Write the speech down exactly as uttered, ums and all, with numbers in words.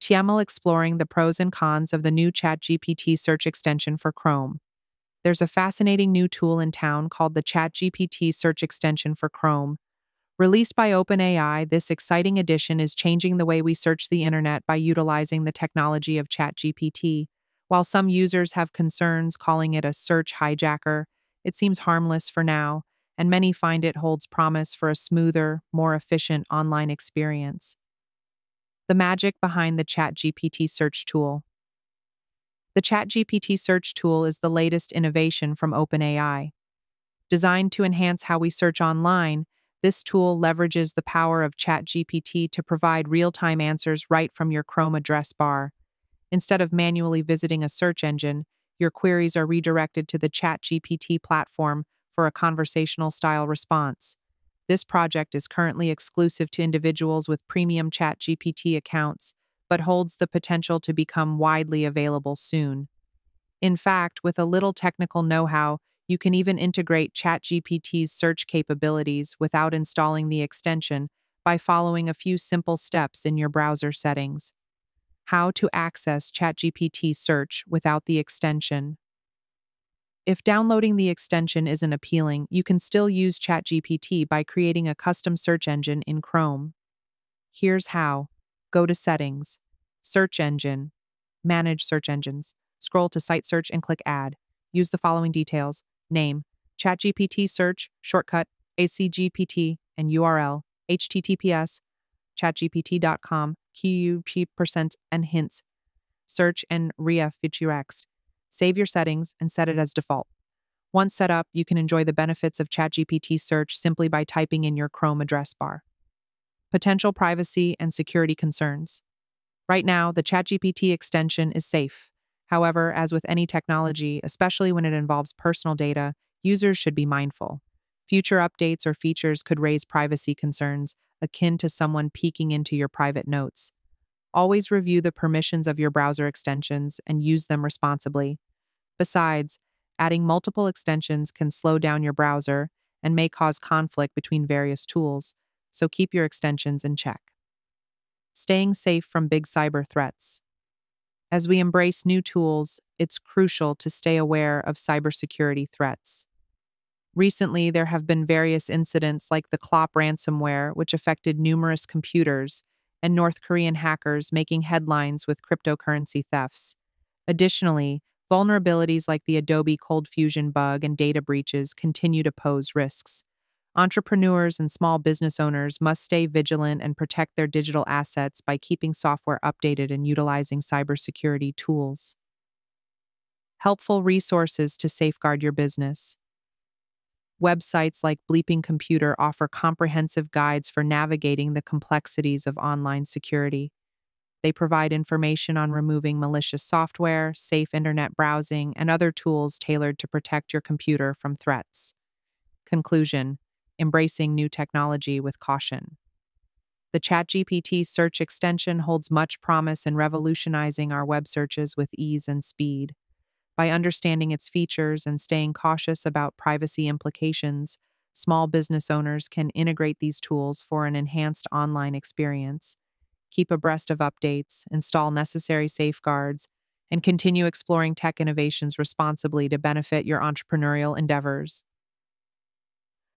Tiamel exploring the pros and cons of the new ChatGPT search extension for Chrome. There's a fascinating new tool in town called the ChatGPT search extension for Chrome. Released by OpenAI, this exciting addition is changing the way we search the internet by utilizing the technology of ChatGPT. While some users have concerns calling it a search hijacker, it seems harmless for now, and many find it holds promise for a smoother, more efficient online experience. The magic behind the ChatGPT search tool. The ChatGPT search tool is the latest innovation from OpenAI. Designed to enhance how we search online, this tool leverages the power of ChatGPT to provide real-time answers right from your Chrome address bar. Instead of manually visiting a search engine, your queries are redirected to the ChatGPT platform for a conversational-style response. This project is currently exclusive to individuals with premium ChatGPT accounts, but holds the potential to become widely available soon. In fact, with a little technical know-how, you can even integrate ChatGPT's search capabilities without installing the extension by following a few simple steps in your browser settings. How to access ChatGPT search without the extension. If downloading the extension isn't appealing, you can still use ChatGPT by creating a custom search engine in Chrome. Here's how. Go to Settings, Search Engine, Manage Search Engines. Scroll to Site Search and click Add. Use the following details: name, ChatGPT search, shortcut, A C G P T, and U R L, H T T P S, chatgpt dot com, Q U P percent and hints, search and referenced. Save your settings and set it as default. Once set up, you can enjoy the benefits of ChatGPT search simply by typing in your Chrome address bar. Potential privacy and security concerns. Right now, the ChatGPT extension is safe. However, as with any technology, especially when it involves personal data, users should be mindful. Future updates or features could raise privacy concerns, akin to someone peeking into your private notes. Always review the permissions of your browser extensions and use them responsibly. Besides, adding multiple extensions can slow down your browser and may cause conflict between various tools, so keep your extensions in check. Staying safe from big cyber threats. As we embrace new tools, it's crucial to stay aware of cybersecurity threats. Recently, there have been various incidents like the Clop ransomware, which affected numerous computers, and North Korean hackers making headlines with cryptocurrency thefts. Additionally, vulnerabilities like the Adobe Cold Fusion bug and data breaches continue to pose risks. Entrepreneurs and small business owners must stay vigilant and protect their digital assets by keeping software updated and utilizing cybersecurity tools. Helpful resources to safeguard your business. Websites like Bleeping Computer offer comprehensive guides for navigating the complexities of online security. They provide information on removing malicious software, safe internet browsing, and other tools tailored to protect your computer from threats. Conclusion: embracing new technology with caution. The ChatGPT search extension holds much promise in revolutionizing our web searches with ease and speed. By understanding its features and staying cautious about privacy implications, small business owners can integrate these tools for an enhanced online experience. Keep abreast of updates, install necessary safeguards, and continue exploring tech innovations responsibly to benefit your entrepreneurial endeavors.